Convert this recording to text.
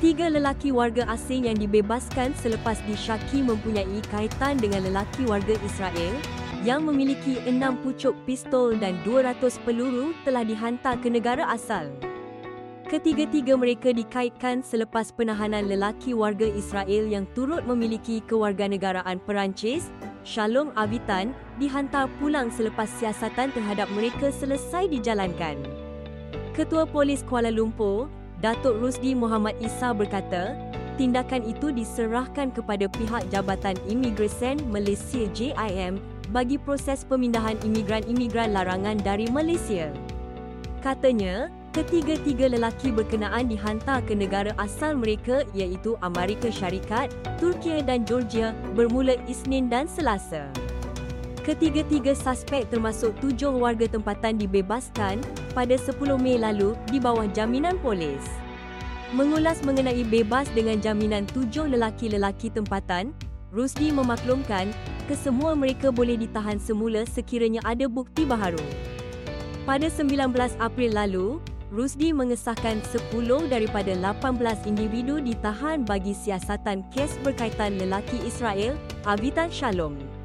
Tiga lelaki warga asing yang dibebaskan selepas disyaki mempunyai kaitan dengan lelaki warga Israel yang memiliki 6 pucuk pistol dan 200 peluru telah dihantar ke negara asal. Ketiga-tiga mereka dikaitkan selepas penahanan lelaki warga Israel yang turut memiliki kewarganegaraan Perancis, Shalom Avitan, dihantar pulang selepas siasatan terhadap mereka selesai dijalankan. Ketua Polis Kuala Lumpur, Datuk Rusdi Muhammad Isa berkata, tindakan itu diserahkan kepada pihak Jabatan Imigresen Malaysia JIM bagi proses pemindahan imigran-imigran larangan dari Malaysia. Katanya, ketiga-tiga lelaki berkenaan dihantar ke negara asal mereka iaitu Amerika Syarikat, Turki dan Georgia bermula Isnin dan Selasa. Ketiga-tiga suspek termasuk 7 warga tempatan dibebaskan pada 10 Mei lalu di bawah jaminan polis. Mengulas mengenai bebas dengan jaminan 7 lelaki-lelaki tempatan, Rusdi memaklumkan kesemua mereka boleh ditahan semula sekiranya ada bukti baharu. Pada 19 April lalu, Rusdi mengesahkan 10 daripada 18 individu ditahan bagi siasatan kes berkaitan lelaki Israel, Avitan Shalom.